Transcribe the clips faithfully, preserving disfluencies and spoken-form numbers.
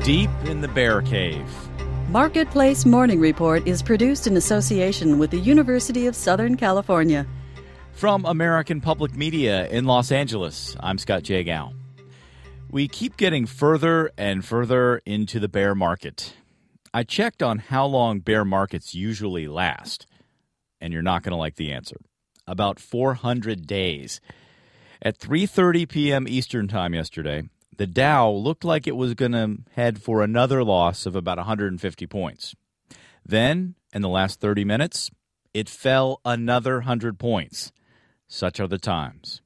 deep in the bear cave. Marketplace Morning Report is produced in association with the University of Southern California. From American Public Media in Los Angeles, I'm Scott Jagow. We keep getting further and further into the bear market. I checked on how long bear markets usually last, and you're not going to like the answer. About four hundred days. At three thirty p.m. Eastern Time yesterday, the Dow looked like it was going to head for another loss of about one hundred fifty points. Then, in the last thirty minutes, it fell another one hundred points. Such are the times.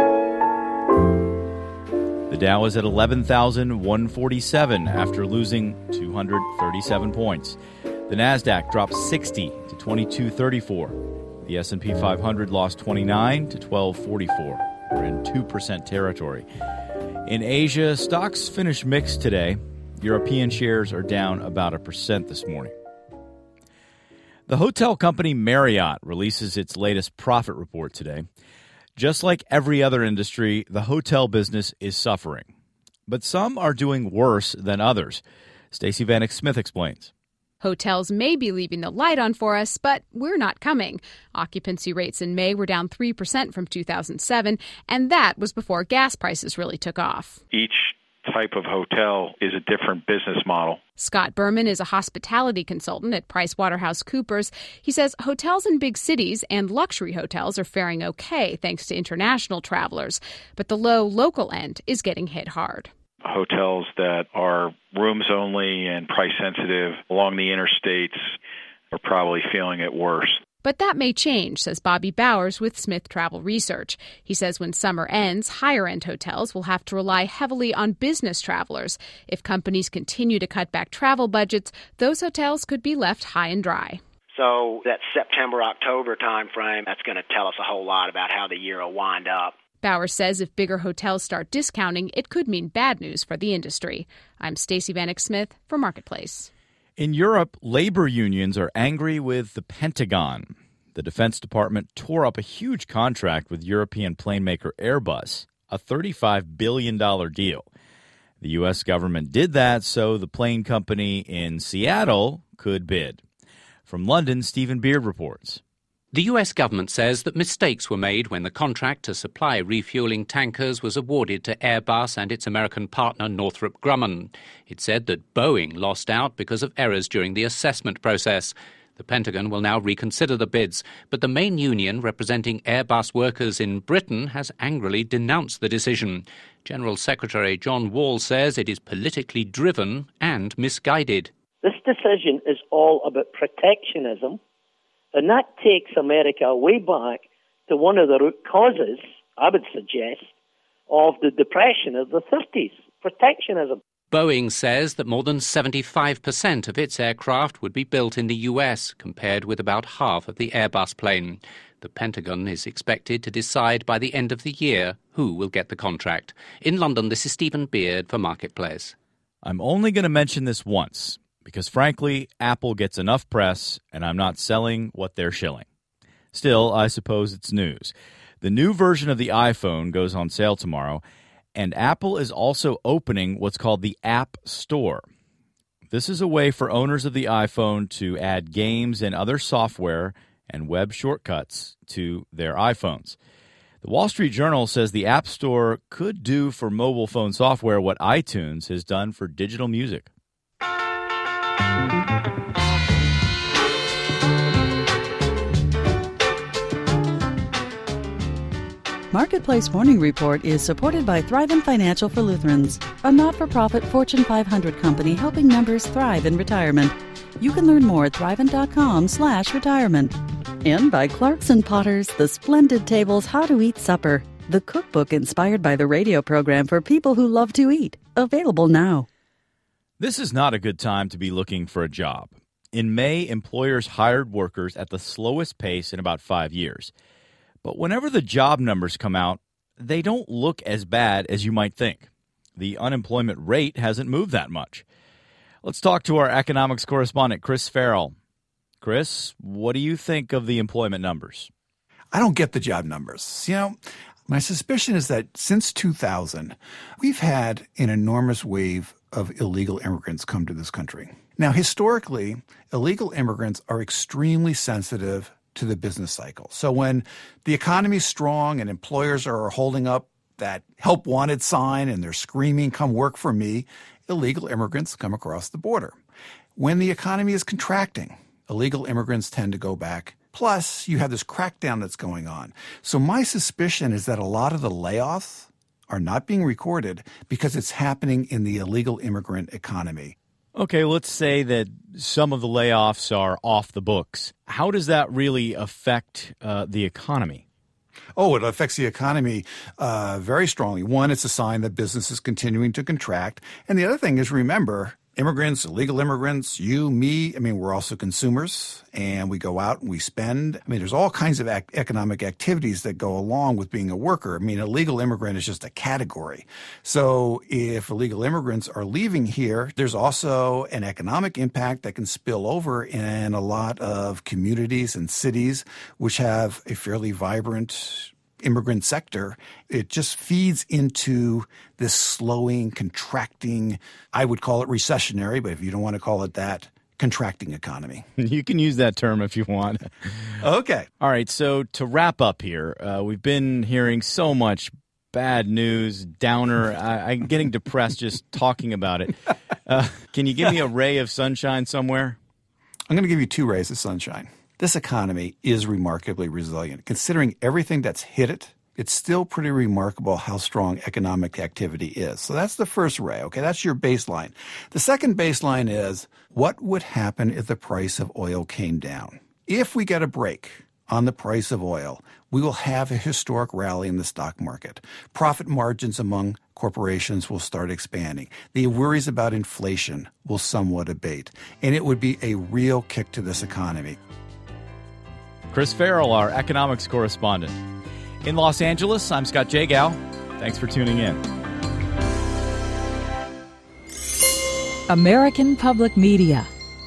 The Dow is at eleven thousand one hundred forty-seven after losing two hundred thirty-seven points. The Nasdaq dropped sixty to twenty-two thirty-four. The S and P five hundred lost twenty-nine to twelve forty-four. We're in two percent territory. In Asia, stocks finished mixed today. European shares are down about a percent this morning. The hotel company Marriott releases its latest profit report today. Just like every other industry, the hotel business is suffering. But some are doing worse than others. Stacey Vanek Smith explains. Hotels may be leaving the light on for us, but we're not coming. Occupancy rates in May were down three percent from two thousand seven, and that was before gas prices really took off. Each type of hotel is a different business model. Scott Berman is a hospitality consultant at PricewaterhouseCoopers. He says hotels in big cities and luxury hotels are faring okay thanks to international travelers, but the low local end is getting hit hard. Hotels that are rooms only and price sensitive along the interstates are probably feeling it worse. But that may change, says Bobby Bowers with Smith Travel Research. He says when summer ends, higher-end hotels will have to rely heavily on business travelers. If companies continue to cut back travel budgets, those hotels could be left high and dry. So that September-October timeframe, that's going to tell us a whole lot about how the year will wind up. Bowers says if bigger hotels start discounting, it could mean bad news for the industry. I'm Stacey Vanek Smith for Marketplace. In Europe, labor unions are angry with the Pentagon. The Defense Department tore up a huge contract with European plane maker Airbus, a thirty-five billion dollars deal. The U S government did that so the plane company in Seattle could bid. From London, Stephen Beard reports. The U S government says that mistakes were made when the contract to supply refueling tankers was awarded to Airbus and its American partner Northrop Grumman. It said that Boeing lost out because of errors during the assessment process. The Pentagon will now reconsider the bids, but the main union representing Airbus workers in Britain has angrily denounced the decision. General Secretary John Wall says it is politically driven and misguided. This decision is all about protectionism. And that takes America way back to one of the root causes, I would suggest, of the Depression of the fifties, protectionism. Boeing says that more than seventy-five percent of its aircraft would be built in the U S, compared with about half of the Airbus plane. The Pentagon is expected to decide by the end of the year who will get the contract. In London, this is Stephen Beard for Marketplace. I'm only going to mention this once, because frankly, Apple gets enough press, and I'm not selling what they're shilling. Still, I suppose it's news. The new version of the iPhone goes on sale tomorrow, and Apple is also opening what's called the App Store. This is a way for owners of the iPhone to add games and other software and web shortcuts to their iPhones. The Wall Street Journal says the App Store could do for mobile phone software what iTunes has done for digital music. Marketplace Morning Report is supported by Thrivent Financial for Lutherans, a not-for-profit Fortune five hundred company helping members thrive in retirement. You can learn more at thrivent.com slash retirement. And by Clark's and Potter's The Splendid Tables How to Eat Supper, the cookbook inspired by the radio program for people who love to eat. Available now. This is not a good time to be looking for a job. In May, employers hired workers at the slowest pace in about five years. But whenever the job numbers come out, they don't look as bad as you might think. The unemployment rate hasn't moved that much. Let's talk to our economics correspondent, Chris Farrell. Chris, what do you think of the employment numbers? I don't get the job numbers. You know, my suspicion is that since two thousand, we've had an enormous wave of illegal immigrants come to this country. Now, historically, illegal immigrants are extremely sensitive to the business cycle. So when the economy is strong and employers are holding up that help wanted sign and they're screaming, come work for me, illegal immigrants come across the border. When the economy is contracting, illegal immigrants tend to go back. Plus, you have this crackdown that's going on. So my suspicion is that a lot of the layoffs are not being recorded because it's happening in the illegal immigrant economy. Okay, let's say that some of the layoffs are off the books. How does that really affect uh, the economy? Oh, it affects the economy uh, very strongly. One, it's a sign that business is continuing to contract. And the other thing is, remember, immigrants, illegal immigrants, you, me, I mean, we're also consumers, and we go out and we spend. I mean, there's all kinds of ac- economic activities that go along with being a worker. I mean, illegal immigrant is just a category. So if illegal immigrants are leaving here, there's also an economic impact that can spill over in a lot of communities and cities which have a fairly vibrant immigrant sector. It just feeds into this slowing, contracting, I would call it recessionary, but if you don't want to call it that, contracting economy. You can use that term if you want. Okay. All right, so to wrap up here, uh, we've been hearing so much bad news, downer. I, I'm getting depressed just talking about it. Uh, can you give me a ray of sunshine somewhere? I'm going to give you two rays of sunshine. This economy is remarkably resilient. Considering everything that's hit it, it's still pretty remarkable how strong economic activity is. So that's the first ray, okay? That's your baseline. The second baseline is, what would happen if the price of oil came down? If we get a break on the price of oil, we will have a historic rally in the stock market. Profit margins among corporations will start expanding. The worries about inflation will somewhat abate. And it would be a real kick to this economy. Chris Farrell, our economics correspondent. In Los Angeles, I'm Scott Jagow. Thanks for tuning in. American Public Media.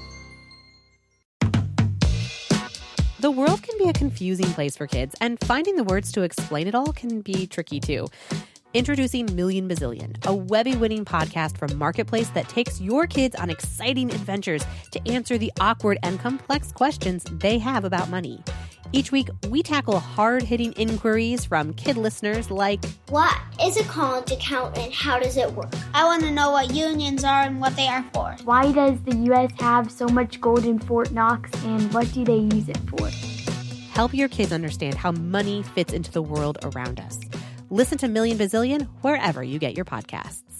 The world can be a confusing place for kids, and finding the words to explain it all can be tricky too. Introducing Million Bazillion, a Webby-winning podcast from Marketplace that takes your kids on exciting adventures to answer the awkward and complex questions they have about money. Each week, we tackle hard-hitting inquiries from kid listeners like, what is a college account and how does it work? I want to know what unions are and what they are for. Why does the U S have so much gold in Fort Knox and what do they use it for? Help your kids understand how money fits into the world around us. Listen to Million Bazillion wherever you get your podcasts.